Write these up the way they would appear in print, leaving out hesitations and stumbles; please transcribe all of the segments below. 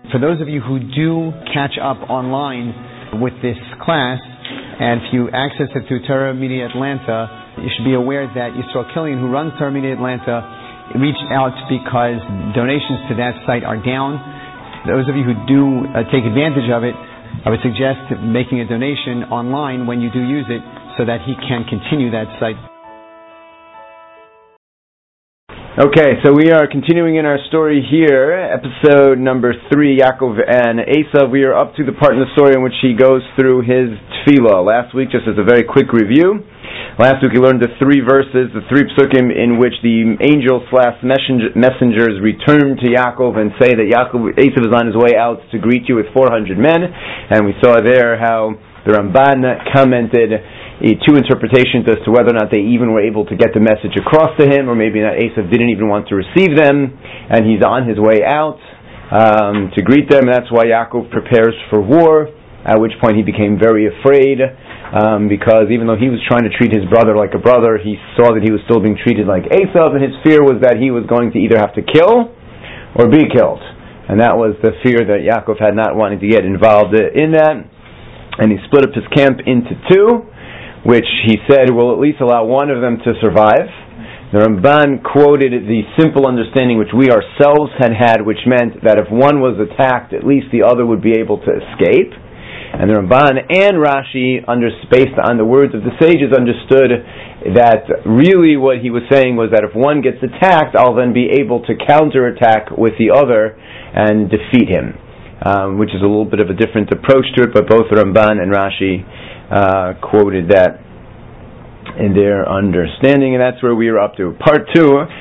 For those of you who do catch up online with this class, and if you access it through Torah Media Atlanta, you should be aware that Yisrael Killian, who runs Torah Media Atlanta, reached out because donations to that site are down. Those of you who do take advantage of it, I would suggest making a donation online when you do use it so that he can continue that site. Okay, so we are continuing in our story here, episode number 3, Yaakov and Esav. We are up to the part in the story in which he goes through his tefillah. Last week, just as a very quick review, last week we learned the 3 verses, the 3 psukim in which the angels/messengers return to Yaakov and say that Esav is on his way out to greet you with 400 men, and we saw there how the Ramban commented 2 interpretations as to whether or not they even were able to get the message across to him, or maybe not Esav didn't even want to receive them, and he's on his way out to greet them. And that's why Yaakov prepares for war, at which point he became very afraid, because even though he was trying to treat his brother like a brother, he saw that he was still being treated like Esav, and his fear was that he was going to either have to kill or be killed. And that was the fear that Yaakov had not wanted to get involved in that. And he split up his camp into 2, which he said will at least allow one of them to survive. The Ramban quoted the simple understanding which we ourselves had, which meant that if one was attacked, at least the other would be able to escape. And the Ramban and Rashi, based on the words of the sages, understood that really what he was saying was that if one gets attacked, I'll then be able to counterattack with the other and defeat him, which is a little bit of a different approach to it, but both Ramban and Rashi quoted that in their understanding, and that's where we are up to. Part 2,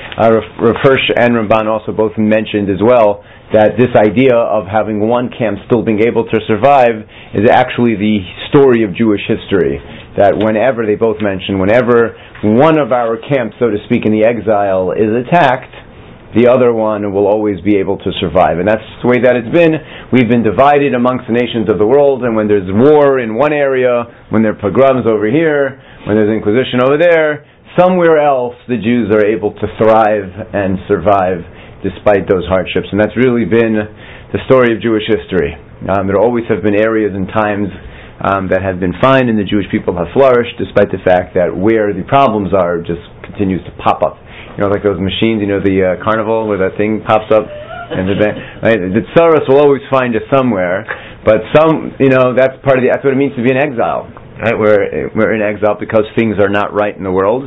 Rav Hirsch and Ramban also both mentioned as well that this idea of having one camp still being able to survive is actually the story of Jewish history. That whenever, they both mentioned, whenever one of our camps, so to speak, in the exile is attacked, the other one will always be able to survive. And that's the way that it's been. We've been divided amongst the nations of the world, and when there's war in one area, when there are pogroms over here, when there's Inquisition over there, somewhere else the Jews are able to thrive and survive despite those hardships. And that's really been the story of Jewish history. There always have been areas and times that have been fine, and the Jewish people have flourished, despite the fact that where the problems are just continues to pop up. You know, like those machines, the carnival where that thing pops up, and the tsaros will always find us somewhere. But that's that's what it means to be in exile. Right? We're in exile because things are not right in the world,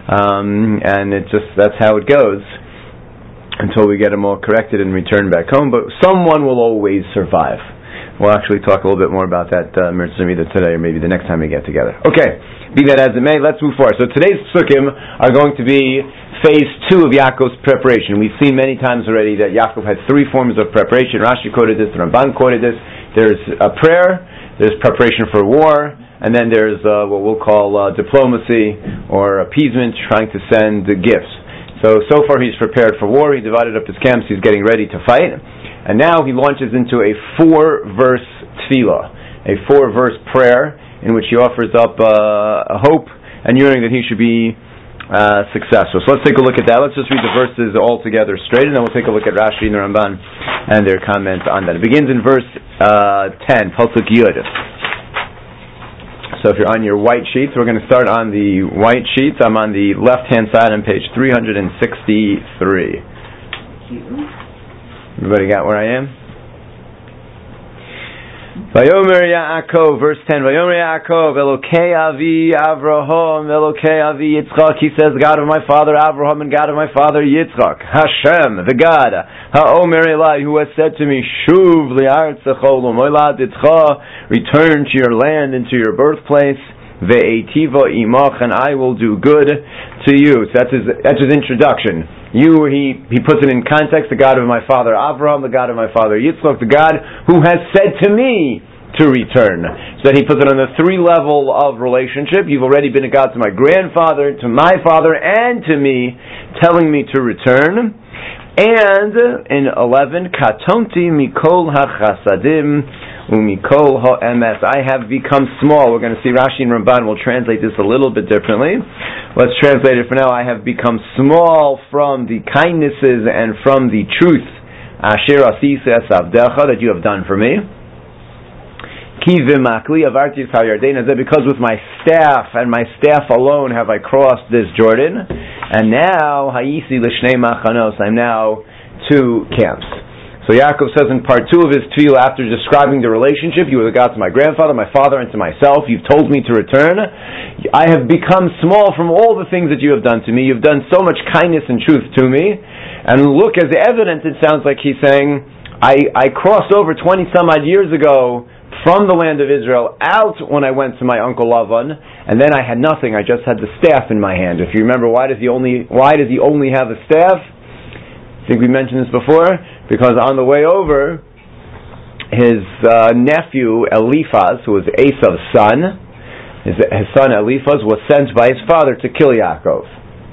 and that's how it goes until we get them all corrected and return back home. But someone will always survive. We'll actually talk a little bit more about that either today or maybe the next time we get together. Okay, be that as it may, let's move forward. So today's psukim are going to be phase 2 of Yaakov's preparation. We've seen many times already that Yaakov had 3 forms of preparation. Rashi quoted this, the Ramban quoted this. There's a prayer, there's preparation for war, and then there's what we'll call diplomacy or appeasement, trying to send gifts. So far he's prepared for war, he divided up his camps, he's getting ready to fight, and now he launches into a 4-verse tefillah, a 4-verse prayer in which he offers up a hope and yearning that he should be successful. So let's take a look at that. Let's just read the verses all together straight, and then we'll take a look at Rashi and the Ramban and their comments on that. It begins in verse 10, Pasuk Yud. So if you're on your white sheets, we're going to start on the white sheets. I'm on the left-hand side on page 363. Everybody got where I am? Vayomer Yaakov, verse 10. Vayomer Yaakov, Elokei Avi Avraham, Elokei Avi Yitzchak. He says, God of my father Avraham and God of my father Yitzchak. Hashem, the God. Ha'omer Elai, who has said to me, Shuv li'artzecho l'moladitcha, return to your land and to your birthplace. Ve'etiva imach, and I will do good to you. So that's his introduction. He puts it in context, the God of my father Avraham, the God of my father Yitzchak, the God who has said to me to return. So that he puts it on the 3 level of relationship. You've already been a God to my grandfather, to my father, and to me, telling me to return. And in 11, Katonti mikol hachasadim umikol ha'emes, I have become small. We're going to see Rashi and Ramban will translate this a little bit differently. Let's translate it for now. I have become small from the kindnesses and from the truth asher asisa es avdecha, that you have done for me. Ki v'makli avarti es hayarden, because with my staff and my staff alone have I crossed this Jordan, and now hayisi l'shnei machanos, I'm now 2 camps. So Yaakov says in part 2 of his tefillah, after describing the relationship, you are the God to my grandfather, my father, and to myself. You've told me to return. I have become small from all the things that you have done to me. You've done so much kindness and truth to me. And look, as evidence, it sounds like he's saying, I crossed over 20 some odd years ago from the land of Israel out when I went to my uncle Lavan, and then I had nothing. I just had the staff in my hand. If you remember, why does he only have a staff? I think we mentioned this before, because on the way over, his nephew Eliphaz, who was Esau's son, his son Eliphaz was sent by his father to kill Yaakov,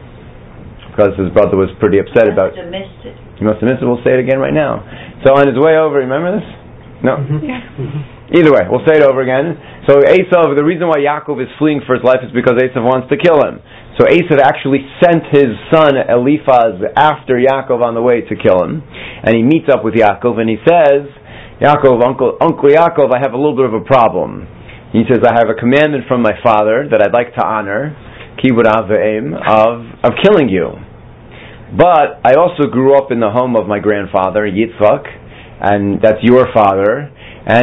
because his brother was pretty upset about it. He must have missed it. We'll say it again right now. So on his way over, remember this? No? Either way, we'll say it over again. So Esau, the reason why Yaakov is fleeing for his life is because Esau wants to kill him. So Esau actually sent his son Eliphaz after Yaakov on the way to kill him. And he meets up with Yaakov and he says, Yaakov, Uncle Yaakov, I have a little bit of a problem. He says, I have a commandment from my father that I'd like to honor, kibud avim, of killing you. But I also grew up in the home of my grandfather, Yitzchak, and that's your father. And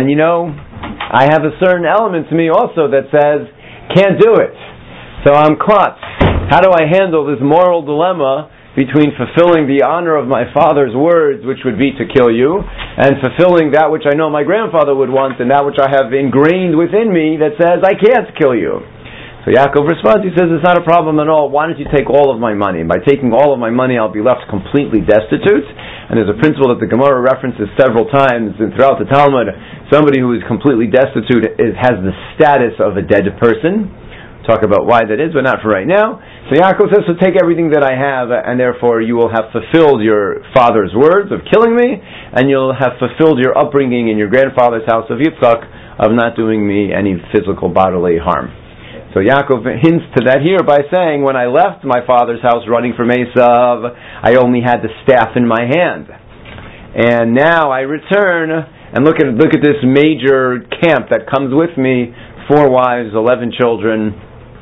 I have a certain element to me also that says, can't do it. So I'm caught. How do I handle this moral dilemma between fulfilling the honor of my father's words, which would be to kill you, and fulfilling that which I know my grandfather would want, and that which I have ingrained within me that says, I can't kill you? So Yaakov responds, he says, it's not a problem at all. Why don't you take all of my money? And by taking all of my money, I'll be left completely destitute. And there's a principle that the Gemara references several times and throughout the Talmud. Somebody who is completely destitute has the status of a dead person. Talk about why that is, but not for right now. So Yaakov says, so take everything that I have, and therefore you will have fulfilled your father's words of killing me, and you'll have fulfilled your upbringing in your grandfather's house of Yitzchak of not doing me any physical bodily harm. So Yaakov hints to that here by saying, when I left my father's house running from Esav, I only had the staff in my hand. And now I return, and look at this major camp that comes with me, 4 wives, 11 children,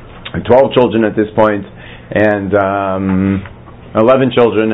12 children at this point, and 11 children,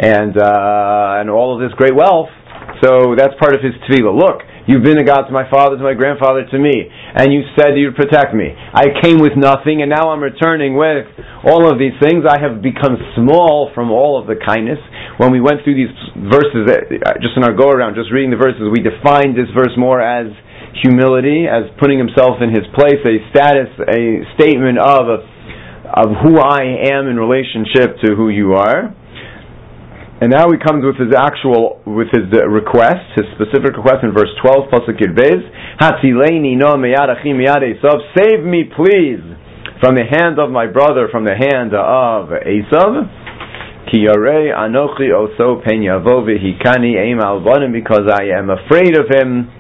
and all of this great wealth. So that's part of his tefillah. Look, you've been a God to my father, to my grandfather, to me, and you said you'd protect me. I came with nothing, and now I'm returning with all of these things. I have become small from all of the kindness. When we went through these verses, just in our go-around, just reading the verses, we defined this verse more as humility, as putting himself in his place, a status, a statement of who I am in relationship to who you are. And now he comes with his request, his specific request in verse 12, pasuk Yud Beis, Hatzileini no meyad achi meyad Esav, save me please from the hand of my brother, from the hand of Esav, ki yarei anochi oso pen yavo v'hikani eim al banim, because I am afraid of him,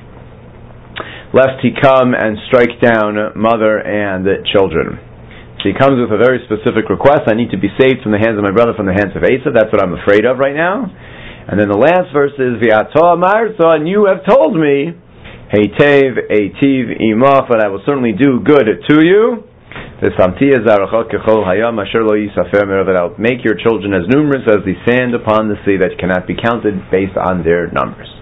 lest he come and strike down mother and children. So he comes with a very specific request. I need to be saved from the hands of my brother, from the hands of Esav. That's what I'm afraid of right now. And then the last verse is, V'ato amarta, and you have told me, Heitev eitiv imach, that I will certainly do good to you. That I'll make your children as numerous as the sand upon the sea, that cannot be counted based on their numbers.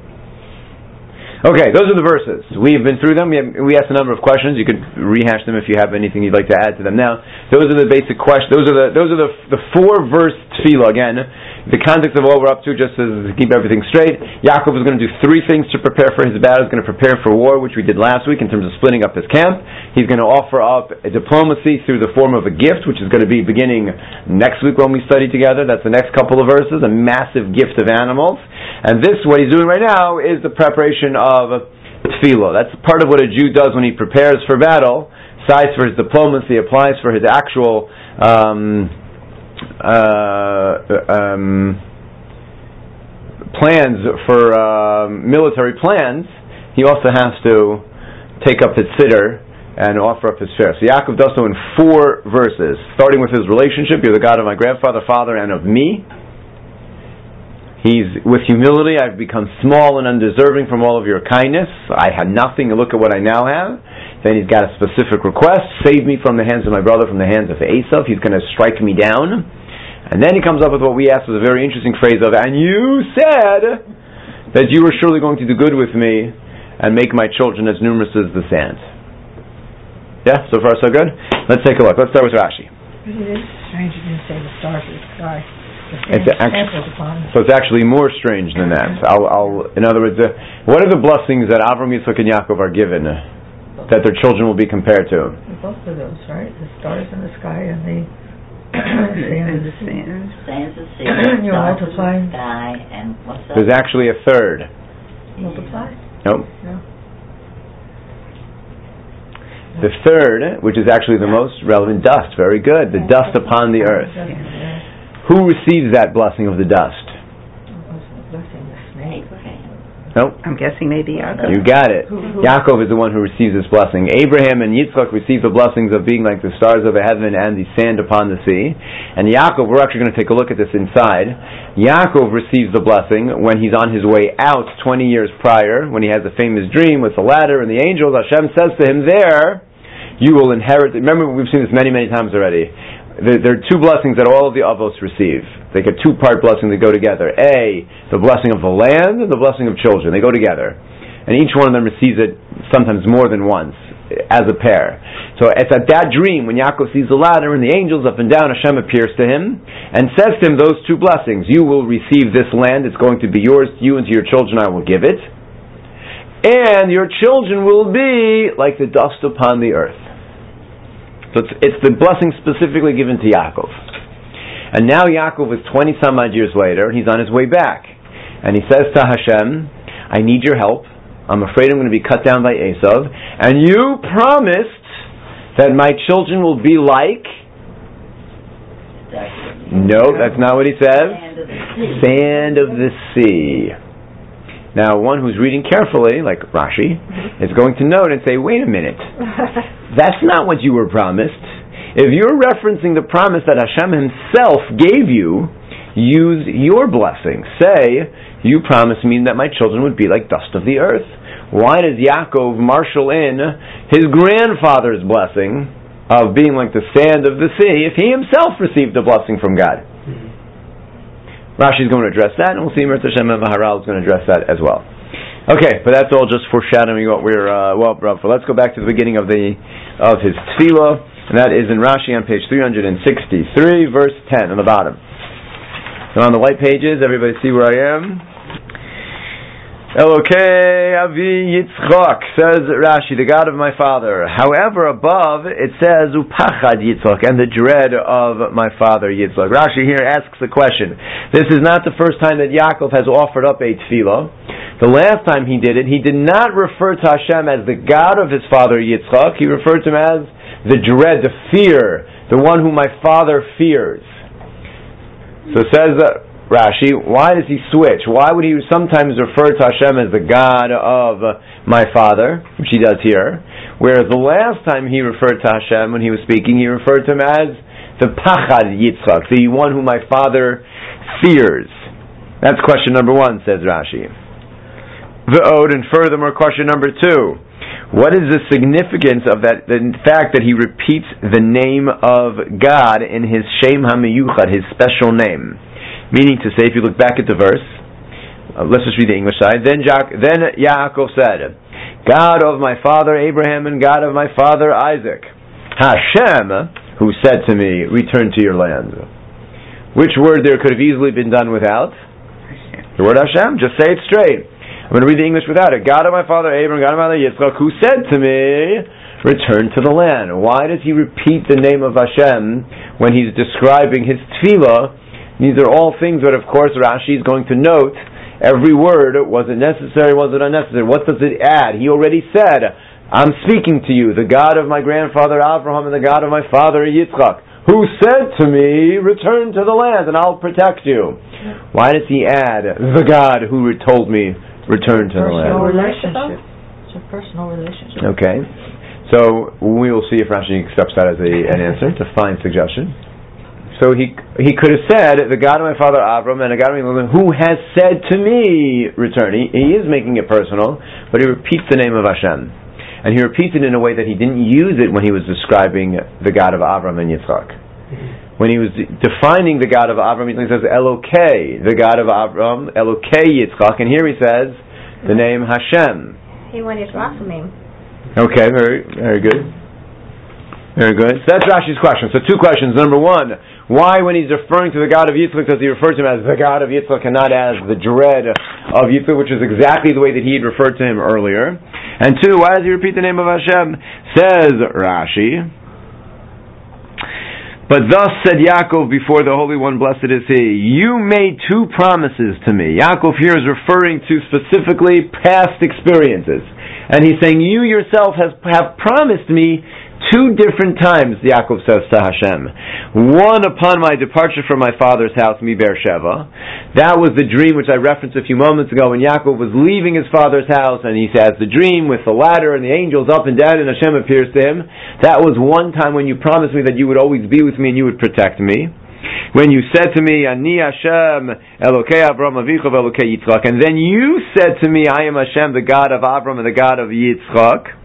Okay, those are the verses. We've been through them. We asked a number of questions. You could rehash them if you have anything you'd like to add to them now. Those are the basic questions. Those are the 4-verse tefillah. Again, the context of what we're up to, just to keep everything straight. Yaakov is going to do 3 things to prepare for his battle. He's going to prepare for war, which we did last week in terms of splitting up his camp. He's going to offer up a diplomacy through the form of a gift, which is going to be beginning next week when we study together. That's the next couple of verses, a massive gift of animals. And this, what he's doing right now, is the preparation of tefillah. That's part of what a Jew does when he prepares for battle. Besides for his diplomacy, applies for his actual plans for military plans. He also has to take up his siddur and offer up his fare. So Yaakov does so in 4 verses, starting with his relationship. You're the God of my grandfather, father, and of me. He's, with humility, I've become small and undeserving from all of your kindness. I had nothing, and look at what I now have. Then he's got a specific request: save me from the hands of my brother, from the hands of Esav. He's going to strike me down. And then he comes up with what we asked was a very interesting phrase of, and you said that you were surely going to do good with me and make my children as numerous as the sand. Yeah, so far so good? Let's take a look. Let's start with Rashi. It is strange you didn't say the stars of the sky. So it's actually more strange than that. In other words, what are the blessings that Avram, Yitzchak, and Yaakov are given that their children will be compared to? Both of those, right? The stars in the sky and the sand of the sea. Sands of the sea. You're multiplying. Sky and what's that? There's actually a third. Multiply? Nope. No. The third, which is actually the most relevant, dust. Very good. The dust upon the earth. Who receives that blessing of the dust? Nope. I'm guessing maybe Yaakov. You got it. Yaakov is the one who receives this blessing. Abraham and Yitzchak receive the blessings of being like the stars of the heaven and the sand upon the sea. And Yaakov, we're actually going to take a look at this inside. Yaakov receives the blessing when he's on his way out 20 years prior, when he has a famous dream with the ladder and the angels. Hashem says to him there, you will inherit. Remember, we've seen this many, many times already. There are two blessings that all of the avos receive. They get two-part blessing that go together. A, the blessing of the land, and the blessing of children. They go together. And each one of them receives it sometimes more than once, as a pair. So it's at that dream, when Yaakov sees the ladder and the angels up and down, Hashem appears to him and says to him those two blessings. You will receive this land. It's going to be yours. To you and to your children I will give it. And your children will be like the dust upon the earth. So it's the blessing specifically given to Yaakov. And now Yaakov is 20 some odd years later, and he's on his way back. And he says to Hashem, I need your help. I'm afraid I'm going to be cut down by Esav. And you promised that my children will be like... No, that's not what he says. Sand of the sea. Now, one who's reading carefully, like Rashi, is going to note and say, wait a minute. That's not what you were promised. If you're referencing the promise that Hashem himself gave you, use your blessing. Say, you promised me that my children would be like dust of the earth. Why does Yaakov marshal in his grandfather's blessing of being like the sand of the sea if he himself received a blessing from God? Rashi's going to address that, and we'll see Mirza Hashem and Maharal is going to address that as well. Okay, but that's all just foreshadowing what we're Rav. Let's go back to the beginning of his tefillah, and that is in Rashi on page 363, verse 10 on the bottom. And on the white pages, everybody see where I am? Elokei Avi Yitzchak, says Rashi, the God of my father. However, above it says Upachad Yitzchak, and the dread of my father Yitzchak. Rashi here asks a question. This is not the first time that Yaakov has offered up a tefillah. The last time he did it, he did not refer to Hashem as the God of his father Yitzchak. He referred to him as the dread, the fear, the one whom my father fears. So it says Rashi, why does he switch? Why would he sometimes refer to Hashem as the God of my father, which he does here, whereas the last time he referred to Hashem when he was speaking, he referred to him as the Pachad Yitzchak, the one whom my father fears? That's question number one, says Rashi. V'od, and furthermore, question number two. What is the significance of that? The fact that he repeats the name of God in his Shem HaMiyuchad, his special name. Meaning to say, if you look back at the verse, let's just read the English side. Then Yaakov said, God of my father Abraham and God of my father Isaac, Hashem, who said to me, return to your land. Which word there could have easily been done without? The word Hashem. Just say it straight. I'm going to read the English without it. God of my father Abraham, God of my father Yitzchak, who said to me, return to the land. Why does he repeat the name of Hashem when he's describing his tefillah? These are all things that, of course, Rashi is going to note. Every word, was it necessary, was it unnecessary? What does it add? He already said, I'm speaking to you, the God of my grandfather Abraham and the God of my father Yitzchak, who said to me, return to the land and I'll protect you. Why does he add, the God who told me, return to the land? Relationship. It's a personal relationship. Okay. So we will see if Rashi accepts that as an answer. It's a fine suggestion. So he could have said, the God of my father Avram and the God of my mother, who has said to me, return. He is making it personal, but he repeats the name of Hashem. And he repeats it in a way that he didn't use it when he was describing the God of Avram and Yitzchak. When he was defining the God of Avram, he says, Elokei, the God of Avram, Elokei Yitzchak, and here he says, the name Hashem. He wanted Rachamim. Okay, very good. Very good. So that's Rashi's question. So two questions. Number one, why when he's referring to the God of Yitzchak does he refer to him as the God of Yitzchak and not as the dread of Yitzchak, which is exactly the way that he had referred to him earlier? And two, why does he repeat the name of Hashem? Says Rashi, but thus said Yaakov before the Holy One, blessed is He, you made two promises to me. Yaakov here is referring to specifically past experiences. And he's saying, you yourself have promised me two different times, Yaakov says to Hashem. One upon my departure from my father's house, Mi Beersheva. That was the dream which I referenced a few moments ago when Yaakov was leaving his father's house and he has the dream with the ladder and the angels up and down and Hashem appears to him. That was one time when you promised me that you would always be with me and you would protect me. When you said to me, Ani Hashem, Elokei Avram Avicha Elokei Yitzchak, and then you said to me, I am Hashem, the God of Avram and the God of Yitzchak.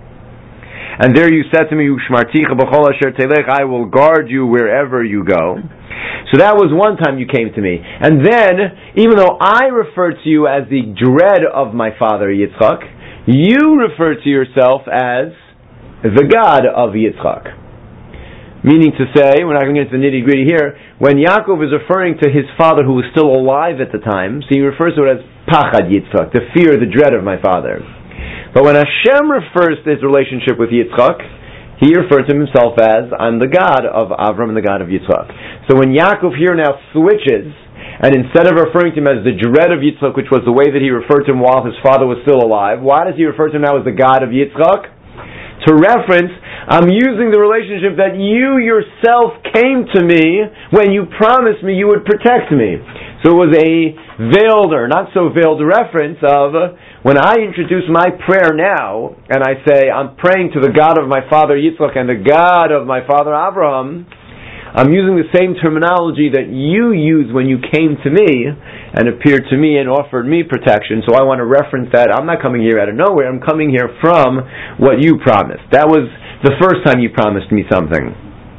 And there you said to me, Ushmarticha b'chol asher telech, I will guard you wherever you go. So that was one time you came to me. And then, even though I referred to you as the dread of my father Yitzchak, you referred to yourself as the God of Yitzchak. Meaning to say, we're not going to get into the nitty-gritty here, when Yaakov is referring to his father who was still alive at the time, so he refers to it as Pachad Yitzchak, the fear, the dread of my father. But when Hashem refers to his relationship with Yitzchak, he refers to himself as, I'm the God of Avram and the God of Yitzchak. So when Yaakov here now switches, and instead of referring to him as the dread of Yitzchak, which was the way that he referred to him while his father was still alive, why does he refer to him now as the God of Yitzchak? To reference, I'm using the relationship that you yourself came to me when you promised me you would protect me. So it was a veiled or not so veiled reference of when I introduce my prayer now and I say I'm praying to the God of my father Yitzchak and the God of my father Abraham, I'm using the same terminology that you used when you came to me and appeared to me and offered me protection. So I want to reference that. I'm not coming here out of nowhere. I'm coming here from what you promised. That was the first time you promised me something.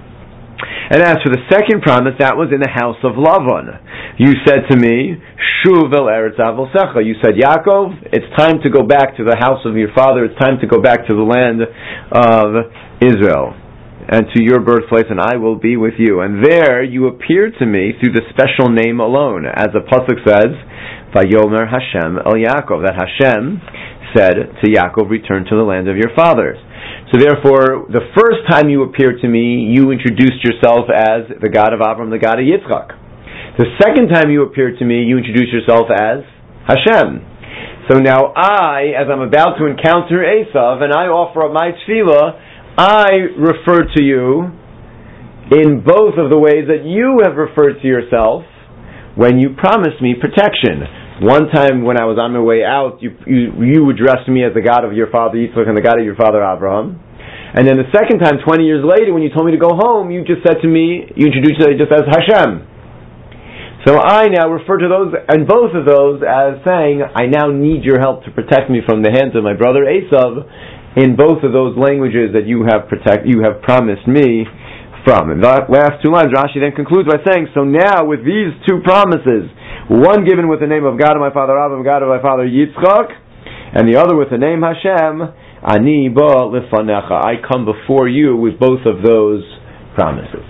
And as for the second promise, that was in the house of Lavan. You said to me, Shuv el Eretz Avosecha. You said, Yaakov, it's time to go back to the house of your father. It's time to go back to the land of Israel and to your birthplace, and I will be with you. And there you appeared to me through the special name alone. As the pasuk says, Vayomer Hashem el Yaakov, that Hashem said to Yaakov, return to the land of your fathers. So therefore, the first time you appeared to me, you introduced yourself as the God of Avram, the God of Yitzchak. The second time you appeared to me, you introduced yourself as Hashem. So now I, as I'm about to encounter Esav, and I offer up my tefillah, I refer to you in both of the ways that you have referred to yourself when you promised me protection. One time when I was on my way out, you addressed me as the God of your father Yitzchak and the God of your father Abraham. And then the second time, 20 years later, when you told me to go home, you just said to me, you introduced yourself just as Hashem. So I now refer to those, and both of those, as saying, I now need your help to protect me from the hands of my brother Esav, in both of those languages that you have promised me from. And the last two lines, Rashi then concludes by saying, so now with these two promises, one given with the name of God of my father Abraham, God of my father Yitzchak, and the other with the name Hashem, Ani ba lefanecha, I come before you with both of those promises.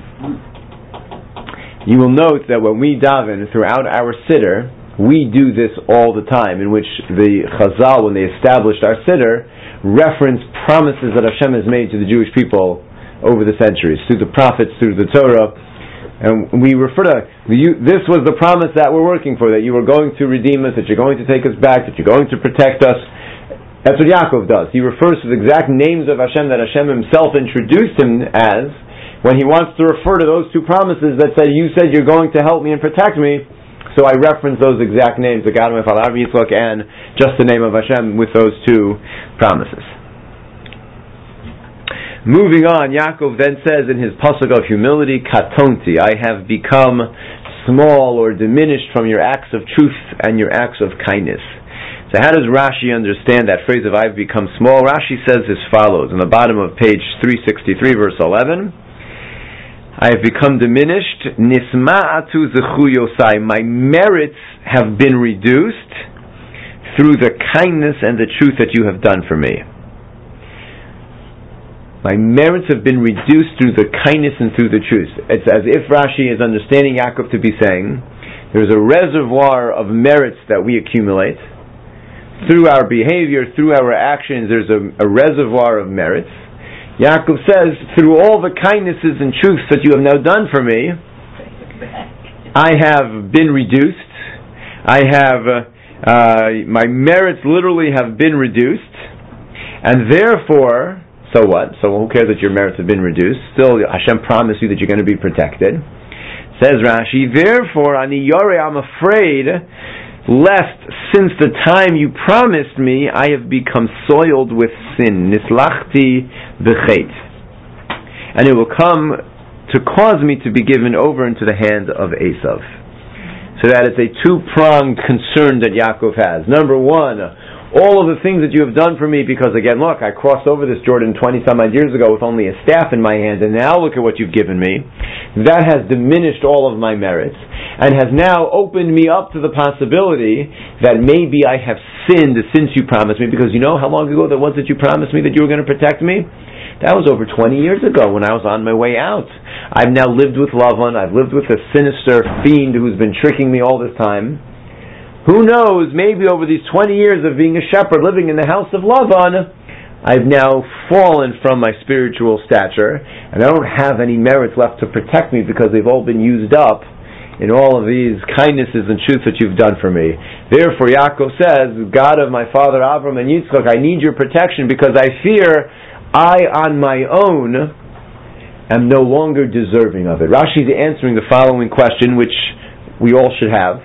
You will note that when we daven throughout our siddur, we do this all the time, in which the Chazal, when they established our siddur, reference promises that Hashem has made to the Jewish people over the centuries, through the prophets, through the Torah. And we refer to this was the promise that we're working for, that you are going to redeem us, that you're going to take us back, that you're going to protect us. That's what Yaakov does. He refers to the exact names of Hashem that Hashem himself introduced him as when he wants to refer to those two promises that say, you said you're going to help me and protect me. So I reference those exact names, the God of my father Abraham, Yitzchak, and just the name of Hashem with those two promises. Moving on, Yaakov then says in his pasuk of humility, katonti, I have become small or diminished from your acts of truth and your acts of kindness. So how does Rashi understand that phrase of I've become small? Rashi says as follows, on the bottom of page 363, verse 11, I have become diminished, nisma'atu zechu yosai, my merits have been reduced through the kindness and the truth that you have done for me. My merits have been reduced through the kindness and through the truth. It's as if Rashi is understanding Yaakov to be saying, there's a reservoir of merits that we accumulate. Through our behavior, through our actions, there's a reservoir of merits. Yaakov says, through all the kindnesses and truths that you have now done for me, I have been reduced. I have, my merits literally have been reduced. And therefore, so what? So who cares that your merits have been reduced? Still, Hashem promised you that you're going to be protected. Says Rashi, therefore, Ani Yoreh, I'm afraid, lest since the time you promised me, I have become soiled with sin. Nislachti b'chet. And it will come to cause me to be given over into the hand of Esav. So that it's a two-pronged concern that Yaakov has. Number one, all of the things that you have done for me, because again, look, I crossed over this Jordan 20-some-odd years ago with only a staff in my hand, and now look at what you've given me. That has diminished all of my merits, and has now opened me up to the possibility that maybe I have sinned since you promised me, because you know how long ago that was that you promised me that you were going to protect me? That was over 20 years ago when I was on my way out. I've now lived with Lavan, I've lived with a sinister fiend who's been tricking me all this time. Who knows, maybe over these 20 years of being a shepherd living in the house of Lavan, I've now fallen from my spiritual stature, and I don't have any merits left to protect me because they've all been used up in all of these kindnesses and truths that you've done for me. Therefore, Yaakov says, God of my father Avram and Yitzchak, I need your protection because I fear I on my own am no longer deserving of it. Rashi is answering the following question, which we all should have.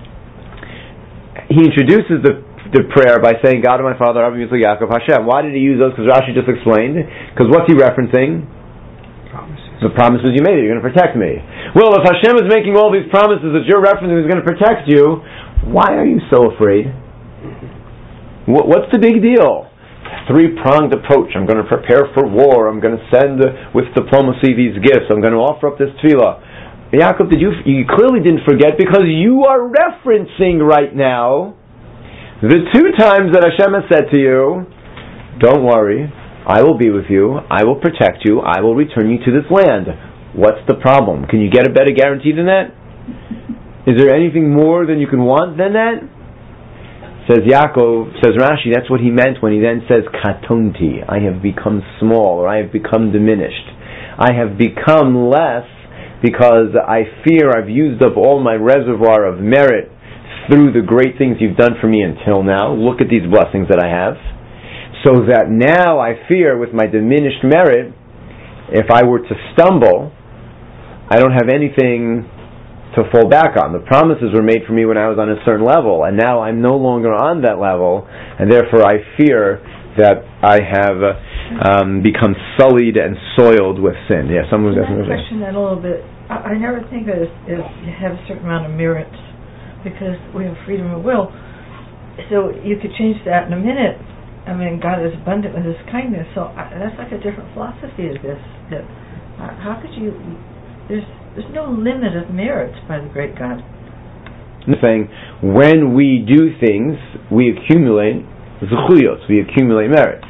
He introduces the prayer by saying, God of my father, Avraham, Yitzchak, Yaakov, Hashem. Why did he use those? Because Rashi just explained. Because what's he referencing? Promises. The promises you made, that you're going to protect me. Well, if Hashem is making all these promises that you're referencing He's going to protect you, why are you so afraid? What's the big deal? Three-pronged approach. I'm going to prepare for war. I'm going to send with diplomacy these gifts. I'm going to offer up this tefillah. Yaakov, you clearly didn't forget because you are referencing right now the two times that Hashem has said to you, don't worry, I will be with you, I will protect you, I will return you to this land. What's the problem? Can you get a better guarantee than that? Is there anything more than you can want than that? Says Yaakov, says Rashi, that's what he meant when he then says, katonti, I have become small, or I have become diminished. I have become less because I fear I've used up all my reservoir of merit through the great things you've done for me until now. Look at these blessings that I have. So that now I fear with my diminished merit, if I were to stumble, I don't have anything to fall back on. The promises were made for me when I was on a certain level, and now I'm no longer on that level, and therefore I fear that I have become sullied and soiled with sin. Yeah, someone was asking. I question that a little bit. I never think of it as you have a certain amount of merits because we have freedom of will. So you could change that in a minute. I mean, God is abundant with His kindness. So that's like a different philosophy of this. That how could you? There's no limit of merits by the great God. I'm saying when we do things, we accumulate zechuyot, we accumulate merits.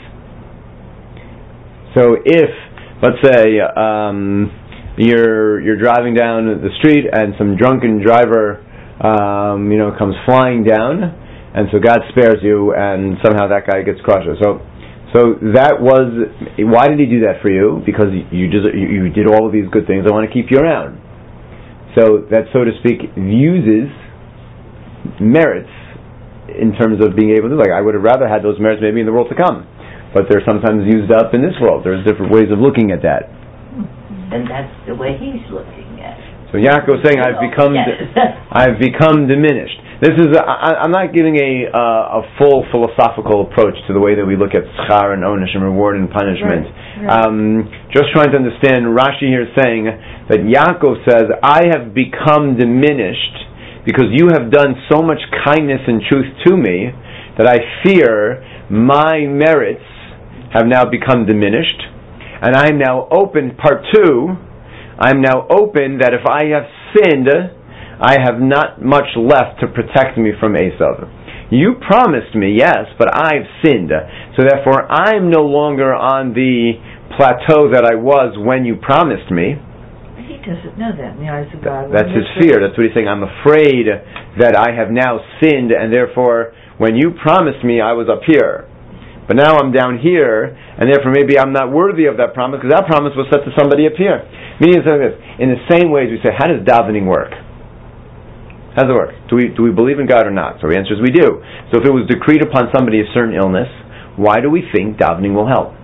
So if, let's say, you're driving down the street and some drunken driver, comes flying down, and so God spares you, and somehow that guy gets crushed. So that was, why did He do that for you? Because you did all of these good things. I want to keep you around. So that, so to speak, uses merits in terms of being able to, like, I would have rather had those merits maybe in the world to come, but they're sometimes used up in this world. There's different ways of looking at that. And that's the way he's looking at it. So Yaakov is saying, I've become diminished. This is I'm not giving a full philosophical approach to the way that we look at schar and onish and reward and punishment. Right. Just trying to understand, Rashi here is saying that Yaakov says, I have become diminished because you have done so much kindness and truth to me that I fear my merits have now become diminished, and I'm now open, part 2, I'm now open that if I have sinned, I have not much left to protect me from Esav. You promised me, yes, but I've sinned. So therefore, I'm no longer on the plateau that I was when you promised me. He doesn't know that in the eyes of God. That's his fear. That's what he's saying. I'm afraid that I have now sinned, and therefore, when you promised me, I was up here. But now I'm down here, and therefore maybe I'm not worthy of that promise, because that promise was set to somebody up here. Meaning it's like this. In the same way as we say, how does davening work? How does it work? Do we believe in God or not? So the answer is we do. So if it was decreed upon somebody a certain illness, why do we think davening will help?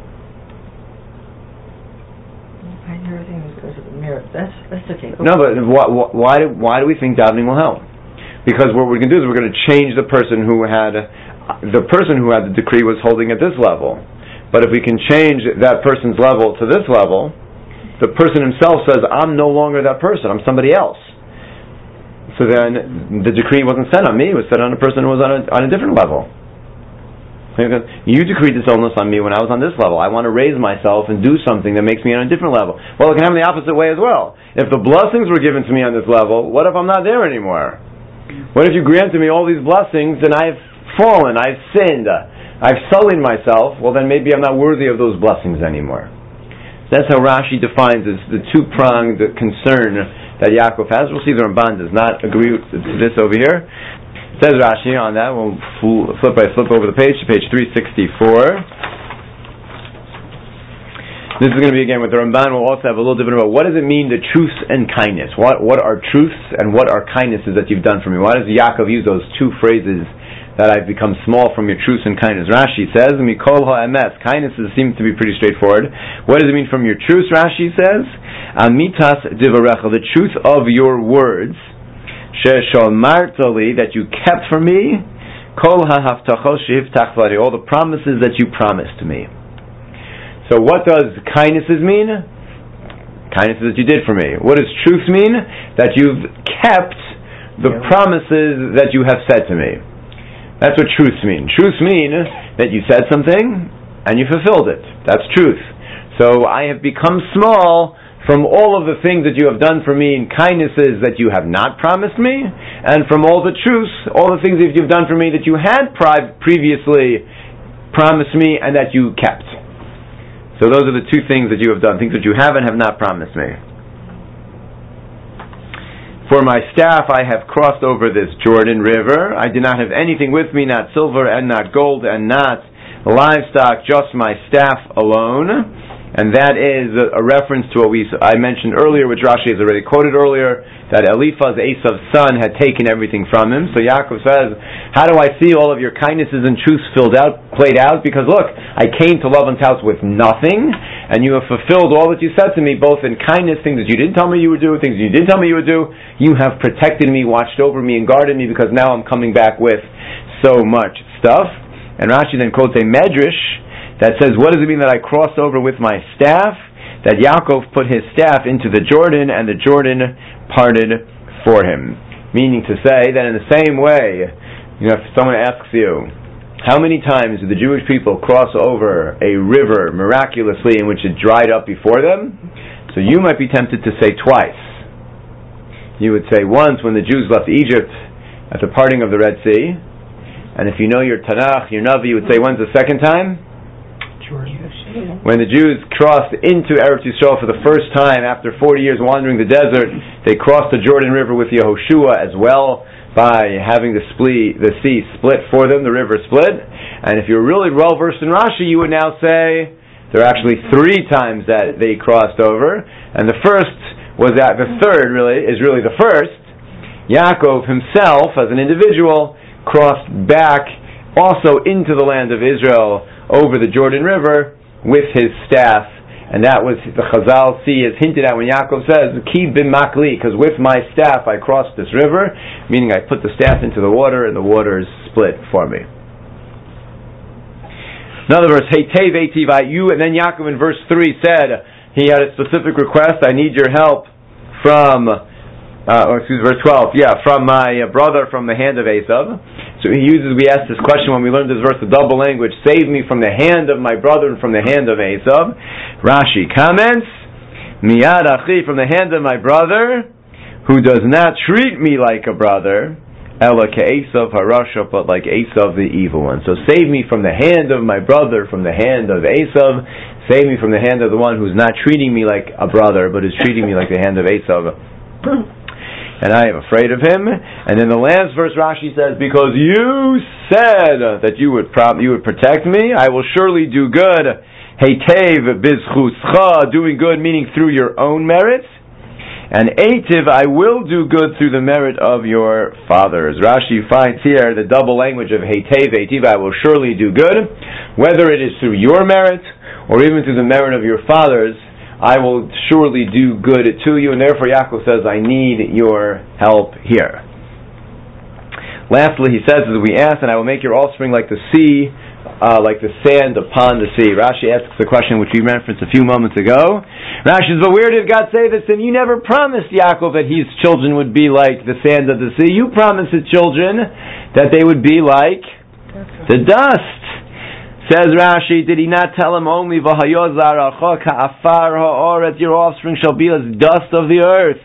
I never think it was because of the merit. That's okay. No, but why do we think davening will help? Because what we're going to do is we're going to change the person who had the decree was holding at this level. But if we can change that person's level to this level, the person himself says, I'm no longer that person, I'm somebody else. So then the decree wasn't set on me, it was set on a person who was on a different level. You decreed this illness on me when I was on this level. I want to raise myself and do something that makes me on a different level. Well, it can happen the opposite way as well. If the blessings were given to me on this level, what if I'm not there anymore? What if you granted me all these blessings and I've fallen, I've sinned, I've sullied myself? Well, then maybe I'm not worthy of those blessings anymore. That's how Rashi defines the two-pronged concern that Yaakov has. We'll see the Ramban does not agree to this over here. It says Rashi on that. We'll flip over the page to page 364. This is going to be again with the Ramban. We'll also have a little different about what does it mean to truth and kindness. What are truths and what are kindnesses that you've done for me? Why does Yaakov use those two phrases that I've become small from your truth and kindness? Rashi says, Mikol ha'emes. Kindnesses seem to be pretty straightforward. What does it mean from your truth? Rashi says, Amitas divarecha, the truth of your words, she'shomartali, that you kept for me, kol ha'haftachos shehiftach lari, all the promises that you promised to me. So what does kindnesses mean? Kindnesses that you did for me. What does truth mean? That you've kept the promises that you have said to me. That's what truths mean. Truths mean that you said something and you fulfilled it. That's truth. So I have become small from all of the things that you have done for me in kindnesses that you have not promised me, and from all the truths, all the things that you've done for me that you had previously promised me and that you kept. So those are the two things that you have done, things that you have and have not promised me. For my staff I have crossed over this Jordan River. I did not have anything with me, not silver and not gold and not livestock, just my staff alone. And that is a reference to what I mentioned earlier, which Rashi has already quoted earlier, that Eliphaz, Esav's son, had taken everything from him. So Yaakov says, how do I see all of your kindnesses and truths played out? Because look, I came to Lavan's house with nothing, and you have fulfilled all that you said to me, both in kindness, things that you didn't tell me you would do, things that you did tell me you would do. You have protected me, watched over me, and guarded me, because now I'm coming back with so much stuff. And Rashi then quotes a medrash that says, what does it mean that I crossed over with my staff? That Yaakov put his staff into the Jordan, and the Jordan parted for him. Meaning to say that in the same way, if someone asks you, how many times did the Jewish people cross over a river miraculously in which it dried up before them? So you might be tempted to say twice. You would say once when the Jews left Egypt at the parting of the Red Sea, and if you know your Tanakh, your Navi, you would say when's the second time? When the Jews crossed into Eretz Yisrael for the first time after 40 years wandering the desert, they crossed the Jordan River with Yehoshua as well by having the sea split for them, the river split. And if you're really well versed in Rashi, you would now say there are actually 3 times that they crossed over, and the third is really the first. Yaakov himself, as an individual, crossed back also into the land of Israel over the Jordan River with his staff And that was, the Chazal is hinted at when Yaakov says, Ki b'makli, because with my staff I crossed this river, meaning I put the staff into the water and the water is split for me. In other words, Heitev Eitiv you, and then Yaakov in verse 3 said, he had a specific request, I need your help from, verse 12, from my brother from the hand of Esav. So we asked this question when we learned this verse, the double language, save me from the hand of my brother and from the hand of Esav. Rashi comments, Miyad achi, from the hand of my brother, who does not treat me like a brother, Ela ke'Esav harasha, but like Esav the evil one. So save me from the hand of my brother, from the hand of Esav, save me from the hand of the one who's not treating me like a brother, but is treating me like the hand of Esav. And I am afraid of him. And in the last verse, Rashi says, because you said that you would protect me, I will surely do good. Heitev bizchuscha, doing good meaning through your own merits. And Eitiv, I will do good through the merit of your fathers. Rashi finds here the double language of Heitev, Eitiv, I will surely do good, whether it is through your merit or even through the merit of your fathers. I will surely do good to you, and therefore Yaakov says, I need your help here. Lastly, he says, as we ask, and I will make your offspring like the sea, like the sand upon the sea. Rashi asks the question which we referenced a few moments ago. Rashi says, but where did God say this? And you never promised Yaakov that his children would be like the sand of the sea. You promised his children that they would be like the dust. Says Rashi, did he not tell him only, your offspring shall be as dust of the earth?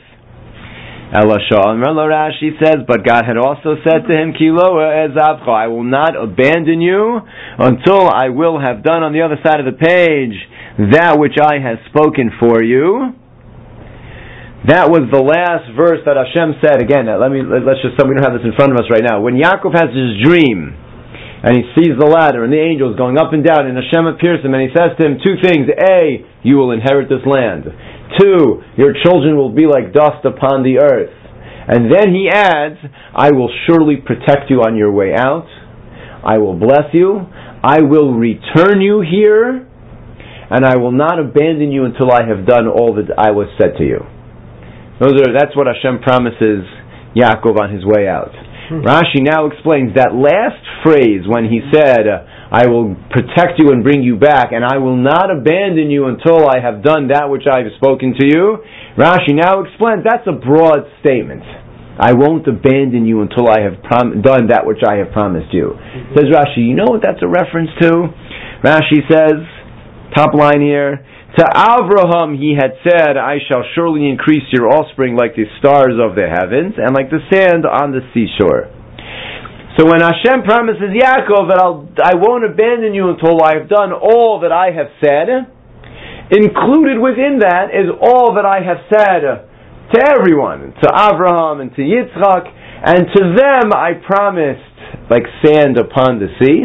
Rashi says, but God had also said to him, I will not abandon you until I will have done on the other side of the page that which I have spoken for you. That was the last verse that Hashem said. Again, let's just, we don't have this in front of us right now. When Yaakov has his dream, and he sees the ladder and the angels going up and down, and Hashem appears to him and he says to him two things. A, you will inherit this land. 2, your children will be like dust upon the earth. And then he adds, I will surely protect you on your way out. I will bless you. I will return you here. And I will not abandon you until I have done all that I was said to you. That's what Hashem promises Yaakov on his way out. Rashi now explains that last phrase when he said, I will protect you and bring you back, and I will not abandon you until I have done that which I have spoken to you. Rashi now explains that's a broad statement. I won't abandon you until I have done that which I have promised you. Says Rashi, you know what that's a reference to? Rashi says, top line here, to Avraham he had said, I shall surely increase your offspring like the stars of the heavens and like the sand on the seashore. So when Hashem promises Yaakov that I won't abandon you until I have done all that I have said, included within that is all that I have said to everyone, to Avraham and to Yitzchak, and to them I promised like sand upon the sea.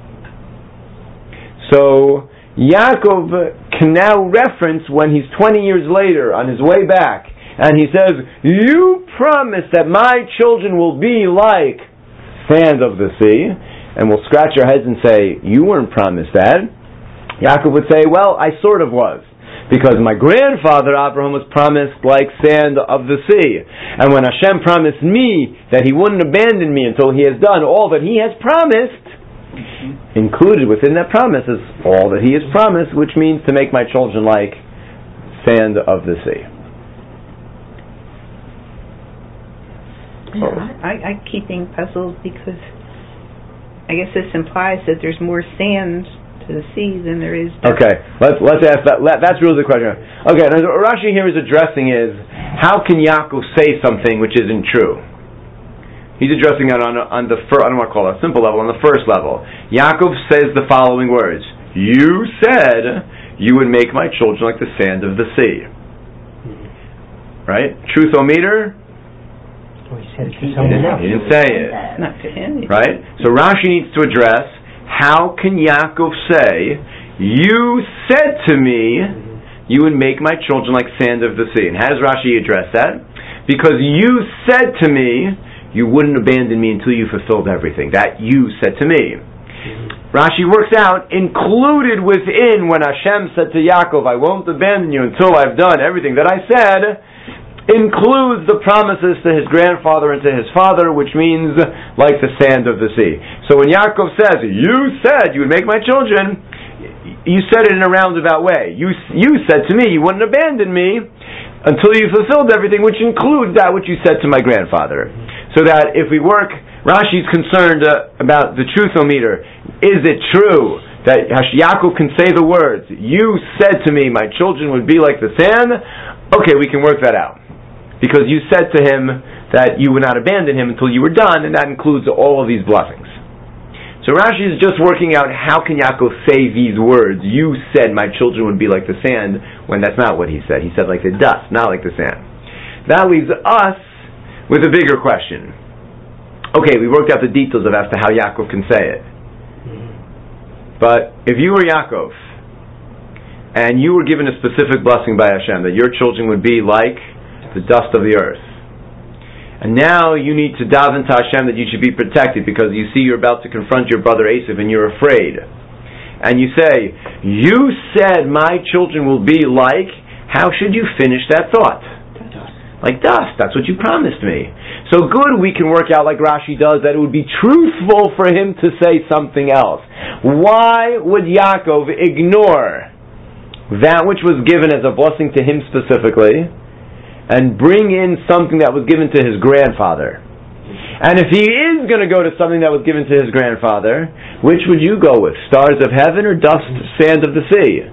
So Yaakov can now reference when he's 20 years later on his way back, and he says, you promised that my children will be like sand of the sea, and we'll scratch our heads and say, you weren't promised that. Yaakov would say, well, I sort of was, because my grandfather Abraham was promised like sand of the sea, and when Hashem promised me that he wouldn't abandon me until he has done all that he has promised, included within that promise is all that he has promised, which means to make my children like sand of the sea. I keep being puzzled because I guess this implies that there's more sand to the sea than there is dust. Okay, let's ask that. That's really the question. Okay, now what Rashi here is addressing is, how can Yaakov say something which isn't true? He's addressing it on the first, I don't want to call it a simple level, on the first level. Yaakov says the following words, you said you would make my children like the sand of the sea. Right? Truth-o-meter? He said it to someone else. He didn't say it. Not to him. Right? So Rashi needs to address, how can Yaakov say, you said to me you would make my children like sand of the sea? And how does Rashi address that? Because you said to me you wouldn't abandon me until you fulfilled everything. That you said to me. Rashi works out, included within when Hashem said to Yaakov, I won't abandon you until I've done everything that I said, includes the promises to his grandfather and to his father, which means like the sand of the sea. So when Yaakov says, you said you would make my children, you said it in a roundabout way. You said to me you wouldn't abandon me until you fulfilled everything, which includes that which you said to my grandfather. So that if we work, Rashi's concerned about the truthometer. Is it true that Yaakov can say the words, you said to me my children would be like the sand? Okay, we can work that out. Because you said to him that you would not abandon him until you were done, and that includes all of these blessings. So Rashi is just working out how can Yaakov say these words, you said my children would be like the sand, when that's not what he said. He said like the dust, not like the sand. That leaves us with a bigger question. Okay, we worked out the details of as to how Yaakov can say it. But if you were Yaakov, and you were given a specific blessing by Hashem, that your children would be like the dust of the earth, and now you need to daven to Hashem that you should be protected because you see you're about to confront your brother Esav and you're afraid, and you say, you said my children will be like, how should you finish that thought? Like dust. That's what you promised me. So good, we can work out like Rashi does that it would be truthful for him to say something else. Why would Yaakov ignore that which was given as a blessing to him specifically and bring in something that was given to his grandfather? And if he is going to go to something that was given to his grandfather, which would you go with? Stars of heaven or dust, sand of the sea?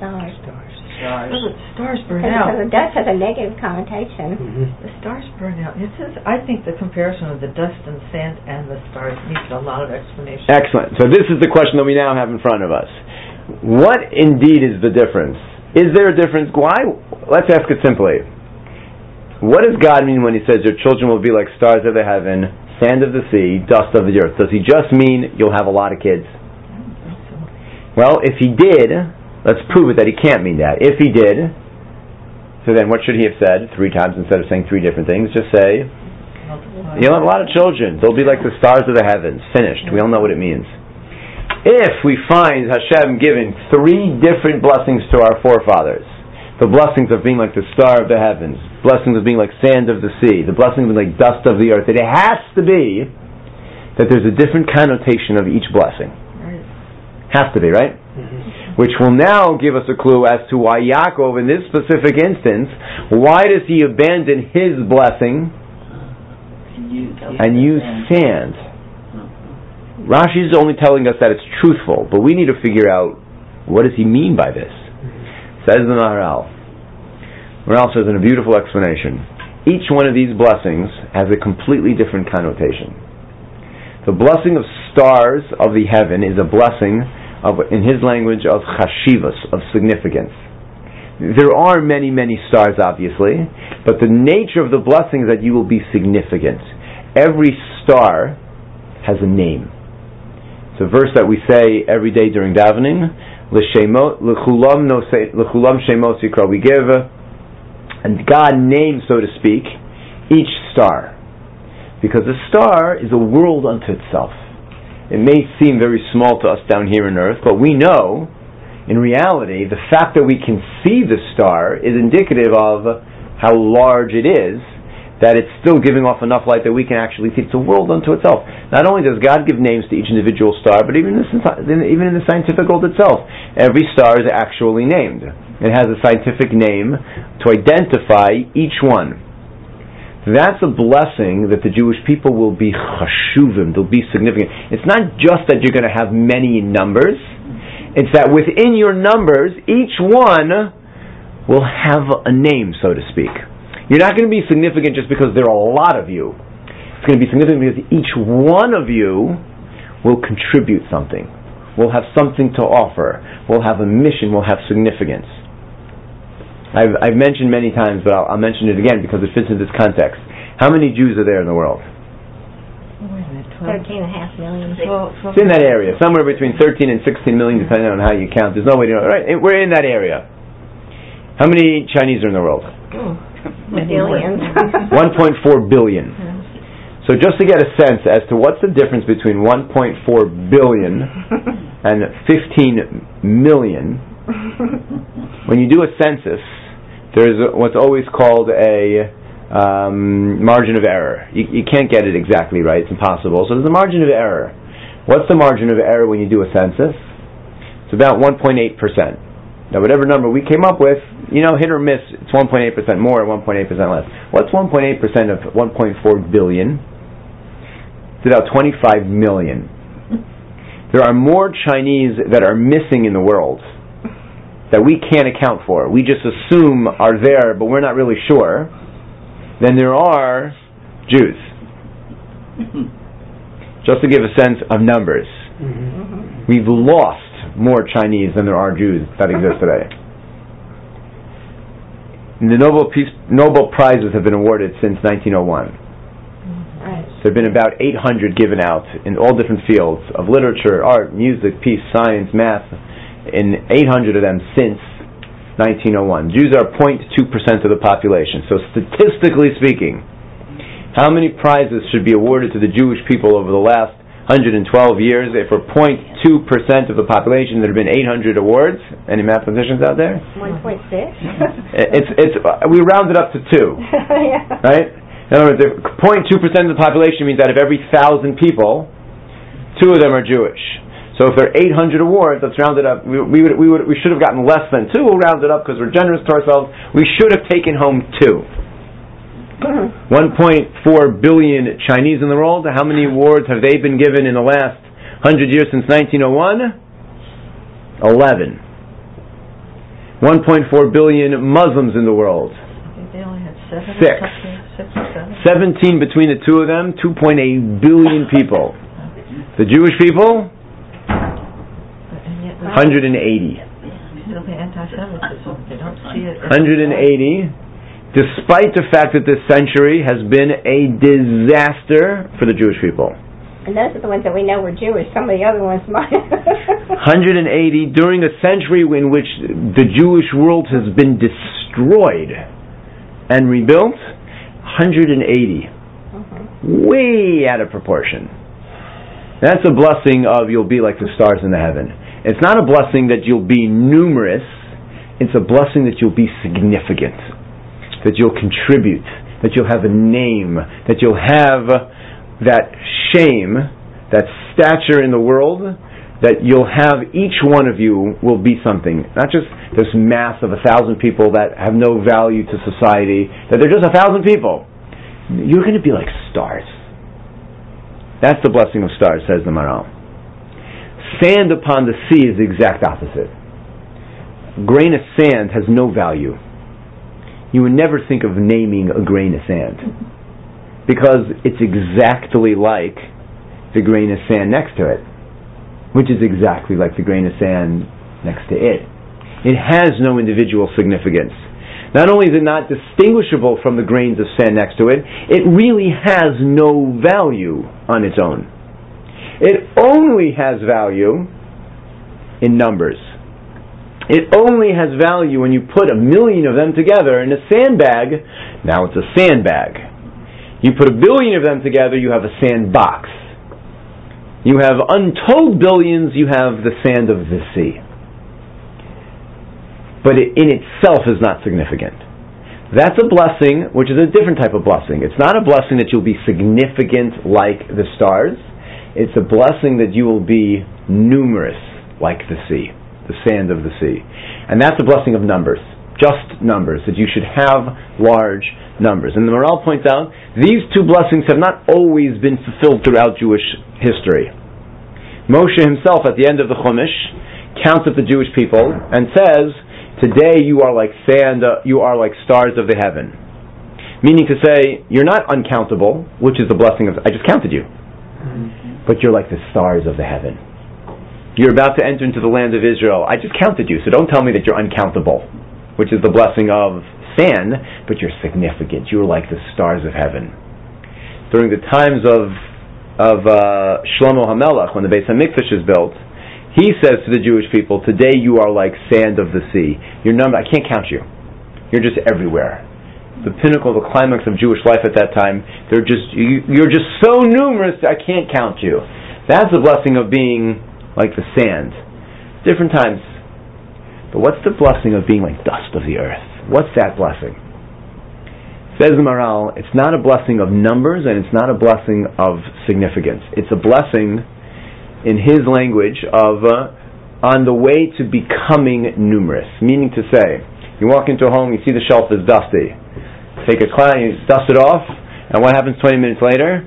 Stars burn out. Because the dust has a negative connotation. The stars burn out. It says, I think the comparison of the dust and sand and the stars needs a lot of explanation. Excellent. So this is the question that we now have in front of us. What indeed is the difference? Is there a difference? Why? Let's ask it simply. What does God mean when He says your children will be like stars of the heaven, sand of the sea, dust of the earth? Does He just mean you'll have a lot of kids? I don't think so. Well, if He did, let's prove it that He can't mean that. If He did, so then what should He have said 3 times instead of saying 3 different things? Just say, you'll have a lot of children. They'll be like the stars of the heavens. Finished. We all know what it means. If we find Hashem giving 3 different blessings to our forefathers, the blessings of being like the star of the heavens, blessings of being like sand of the sea, the blessings of being like dust of the earth, it has to be that there's a different connotation of each blessing. Right. Has to be, right? Which will now give us a clue as to why Yaakov, in this specific instance, why does he abandon his blessing and use sand? Rashi is only telling us that it's truthful, but we need to figure out what does he mean by this. Says the Maharal. Maharal says in a beautiful explanation, each one of these blessings has a completely different connotation. The blessing of stars of the heaven is a blessing of, in his language, of chashivas, of significance. There are many, many stars, obviously, but the nature of the blessing is that you will be significant. Every star has a name. It's a verse that we say every day during davening. L'chulam shemos yikra. We give, and God names, so to speak, each star. Because a star is a world unto itself. It may seem very small to us down here on earth, but we know, in reality, the fact that we can see the star is indicative of how large it is, that it's still giving off enough light that we can actually see. It's a world unto itself. Not only does God give names to each individual star, but even in the scientific world itself, every star is actually named. It has a scientific name to identify each one. That's a blessing that the Jewish people will be chashuvim, they'll be significant. It's not just that you're going to have many numbers, it's that within your numbers, each one will have a name, so to speak. You're not going to be significant just because there are a lot of you. It's going to be significant because each one of you will contribute something, will have something to offer, will have a mission, will have significance. I've mentioned many times, but I'll mention it again because it fits in this context. How many Jews are there in the world? 13.5 million. It's in that area, somewhere between 13 and 16 million, depending on how you count. There's no way to know. Right? We're in that area. How many Chinese are in the world? Millions. 1.4 billion. So just to get a sense as to what's the difference between 1.4 billion and 15 million, when you do a census, there's what's always called a margin of error. You can't get it exactly right. It's impossible. So there's a margin of error. What's the margin of error when you do a census? It's about 1.8%. Now, whatever number we came up with, hit or miss, it's 1.8% more or 1.8% less. What's 1.8% of 1.4 billion? It's about 25 million. There are more Chinese that are missing in the world that we can't account for. We just assume are there, but we're not really sure, than there are Jews. Just to give a sense of numbers. We've lost more Chinese than there are Jews that exist today. And the Nobel Prizes have been awarded since 1901. There have been about 800 given out in all different fields of literature, art, music, peace, science, math, and 800 of them since 1901. Jews are 0.2% of the population. So statistically speaking, how many prizes should be awarded to the Jewish people over the last 112 years? If for 0.2% of the population, there have been 800 awards. Any mathematicians out there? 1.6. We round it up to 2, Yeah. right? In other words, 0.2% of the population means out of every 1,000 people, 2 of them are Jewish. So if there are 800 awards, let's round it up. We should have gotten less than 2. We'll round it up because we're generous to ourselves. We should have taken home 2. 1.4 billion Chinese in the world. How many awards have they been given in the last 100 years since 1901? 11. 1.4 billion Muslims in the world. I think they only had 7 6. or something, 6 or 7. 17 between the 2 of them, 2.8 billion people. The Jewish people, 180. Still the anti-Semitism. They don't see it. 180. Despite the fact that this century has been a disaster for the Jewish people. And those are the ones that we know were Jewish. Some of the other ones might. 180 during a century in which the Jewish world has been destroyed and rebuilt. 180. Way out of proportion. That's a blessing of you'll be like the stars in the heaven. It's not a blessing that you'll be numerous. It's a blessing that you'll be significant. That you'll contribute. That you'll have a name. That you'll have that shame, that stature in the world, that you'll have, each one of you will be something. Not just this mass of 1,000 people that have no value to society, that they're just 1,000 people. You're going to be like stars. That's the blessing of stars, says the Maharal. Sand upon the sea is the exact opposite. A grain of sand has no value. You would never think of naming a grain of sand, because it's exactly like the grain of sand next to it, which is exactly like the grain of sand next to it. It has no individual significance. Not only is it not distinguishable from the grains of sand next to it, it really has no value on its own. It only has value in numbers. It only has value when you put 1,000,000 of them together in a sandbag. Now it's a sandbag. You put 1,000,000,000 of them together, you have a sandbox. You have untold billions, you have the sand of the sea. But it in itself is not significant. That's a blessing, which is a different type of blessing. It's not a blessing that you'll be significant like the stars. It's a blessing that you will be numerous like the sea, the sand of the sea. And that's a blessing of numbers, just numbers, that you should have large numbers. And the Maharal points out, these 2 blessings have not always been fulfilled throughout Jewish history. Moshe himself, at the end of the Chumash, counts up the Jewish people and says, today you are like sand, you are like stars of the heaven. Meaning to say, you're not uncountable, which is the blessing of, I just counted you. But you're like the stars of the heaven. You're about to enter into the land of Israel. I just counted you, so don't tell me that you're uncountable, which is the blessing of sand, but you're significant. You're like the stars of heaven. During the times of Shlomo HaMelech, when the Beis HaMikdash is built, he says to the Jewish people, today you are like sand of the sea. Your number, I can't count you. You're just everywhere. the pinnacle, the climax of Jewish life at that time. You're just so numerous, I can't count you. That's the blessing of being like the sand. Different times. But what's the blessing of being like dust of the earth? What's that blessing? Says the Maharal, it's not a blessing of numbers and it's not a blessing of significance. It's a blessing, in his language, of on the way to becoming numerous. Meaning to say, you walk into a home, you see the shelf is dusty. Take a cloth, you dust it off, and what happens 20 minutes later?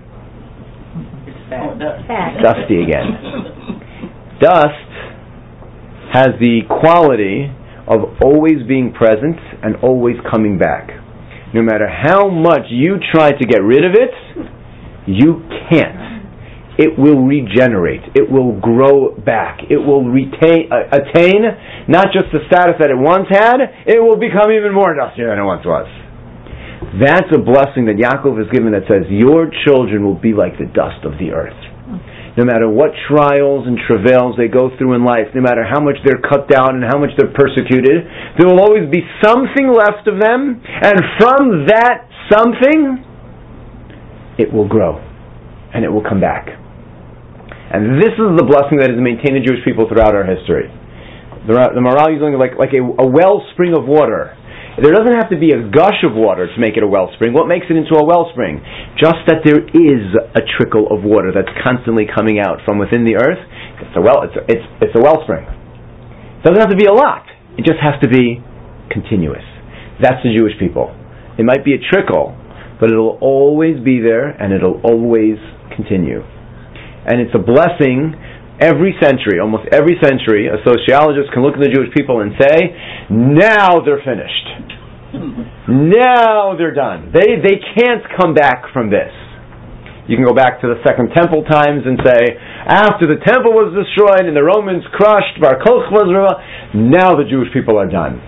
Dusty again. Dust has the quality of always being present and always coming back. No matter how much you try to get rid of it, you can't. It will regenerate. It will grow back. It will attain not just the status that it once had, it will become even more dustier than it once was. That's a blessing that Yaakov has given that says, your children will be like the dust of the earth. No matter what trials and travails they go through in life, no matter how much they're cut down and how much they're persecuted, there will always be something left of them, and from that something, it will grow, and it will come back. And this is the blessing that has maintained the Jewish people throughout our history. The Maharal is like a wellspring of water. There doesn't have to be a gush of water to make it a wellspring. What makes it into a wellspring? Just that there is a trickle of water that's constantly coming out from within the earth. It's a wellspring. It doesn't have to be a lot. It just has to be continuous. That's the Jewish people. It might be a trickle, but it'll always be there and it'll always continue. And it's a blessing. Every century, almost every century, a sociologist can look at the Jewish people and say, now they're finished. Now they're done. They can't come back from this. You can go back to the Second Temple times and say, after the temple was destroyed and the Romans crushed, Bar Kokhba was removed, now the Jewish people are done.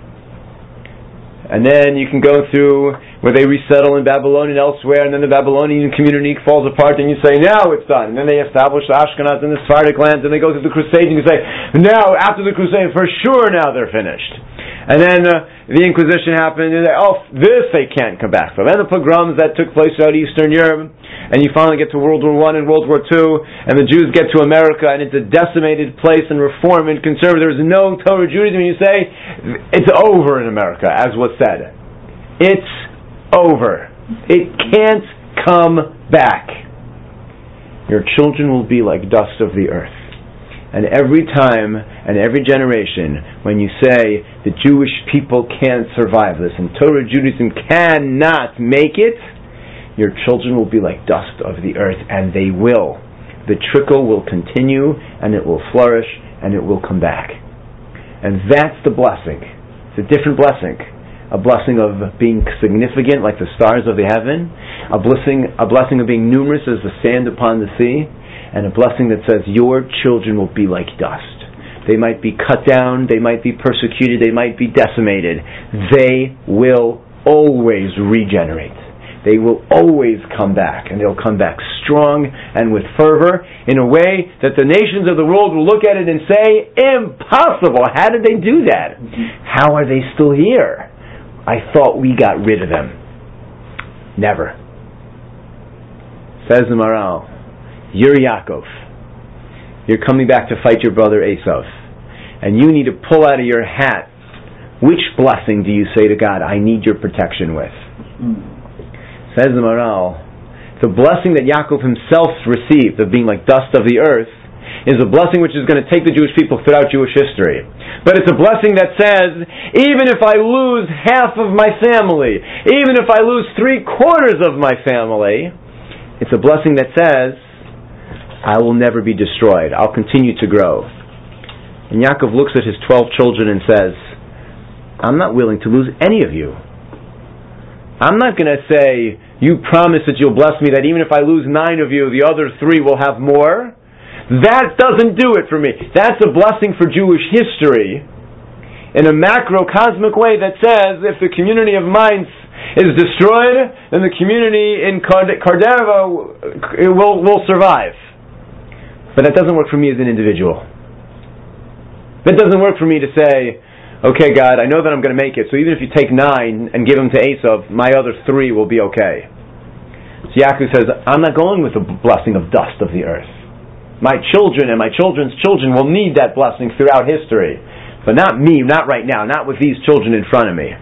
And then you can go through where they resettle in Babylon and elsewhere, and then the Babylonian community falls apart, and you say, now it's done. And then they establish the Ashkenaz and the Sephardic lands, and they go through the Crusade, and you say, now, after the Crusade, for sure now they're finished. And then the Inquisition happened, and they say, oh, this they can't come back from. And the pogroms that took place throughout Eastern Europe, and you finally get to World War I and World War II, and the Jews get to America, and it's a decimated place, and reform and conservative. There's no Torah Judaism, and you say, it's over in America, as was said. It's over. It can't come back. Your children will be like dust of the earth. And every time and every generation, when you say the Jewish people can't survive this, and Torah Judaism cannot make it, your children will be like dust of the earth, and they will. The trickle will continue, and it will flourish, and it will come back. And that's the blessing. It's a different blessing. A blessing of being significant like the stars of the heaven, a blessing of being numerous as the sand upon the sea, and a blessing that says your children will be like dust. They might be cut down, they might be persecuted, they might be decimated. They will always regenerate. They will always come back, and they'll come back strong and with fervor in a way that the nations of the world will look at it and say, impossible! How did they do that? How are they still here? I thought we got rid of them. Never. Says the Maharal, you're Yaakov. You're coming back to fight your brother Esav. And you need to pull out of your hat, which blessing do you say to God, I need your protection with? Says the Maharal, the blessing that Yaakov himself received of being like dust of the earth is a blessing which is going to take the Jewish people throughout Jewish history. But it's a blessing that says, even if I lose half of my family, even if I lose 3/4 of my family, it's a blessing that says, I will never be destroyed. I'll continue to grow. And Yaakov looks at his 12 children and says, I'm not willing to lose any of you. I'm not going to say, you promise that you'll bless me, that even if I lose 9 of you, the other 3 will have more. That doesn't do it for me. That's a blessing for Jewish history in a macrocosmic way that says if the community of Mainz is destroyed, then the community in Cardera will survive. But that doesn't work for me as an individual. That doesn't work for me to say, okay, God, I know that I'm going to make it, so even if you take 9 and give them to Esav, my other 3 will be okay. So Yaakov says, I'm not going with the blessing of dust of the earth. My children and my children's children will need that blessing throughout history. But not me, not right now, not with these children in front of me.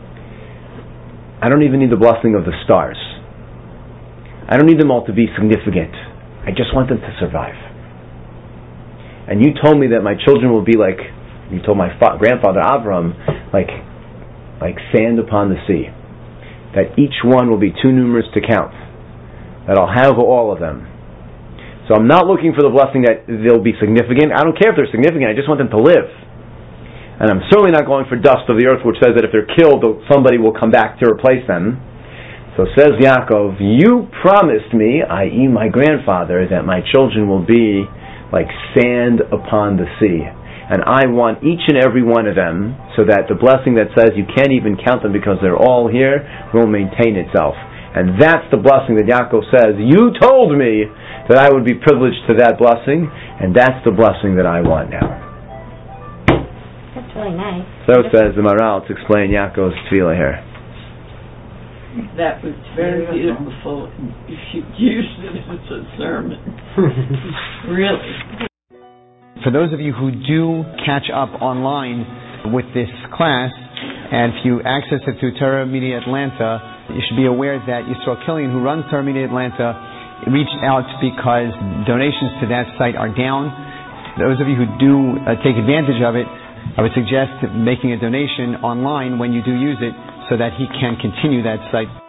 I don't even need the blessing of the stars. I don't need them all to be significant. I just want them to survive. And you told me that my children will be like, you told my grandfather Abraham, like sand upon the sea. That each one will be too numerous to count. That I'll have all of them. So I'm not looking for the blessing that they'll be significant. I don't care if they're significant, I just want them to live. And I'm certainly not going for dust of the earth, which says that if they're killed, somebody will come back to replace them. So says Yaakov, you promised me, i.e. my grandfather, that my children will be like sand upon the sea. And I want each and every one of them, so that the blessing that says you can't even count them because they're all here, will maintain itself. And that's the blessing that Yaakov says, you told me that I would be privileged to that blessing, and that's the blessing that I want now. That's really nice. So says the Maral to explain Yaakov's tefillah here. That was very beautiful. You should use it as a sermon. Really. For those of you who do catch up online with this class, and if you access it through Torah Media Atlanta, you should be aware that Yisrael Killian, who runs Torah Media Atlanta, reached out because donations to that site are down. Those of you who do take advantage of it, I would suggest making a donation online when you do use it so that he can continue that site.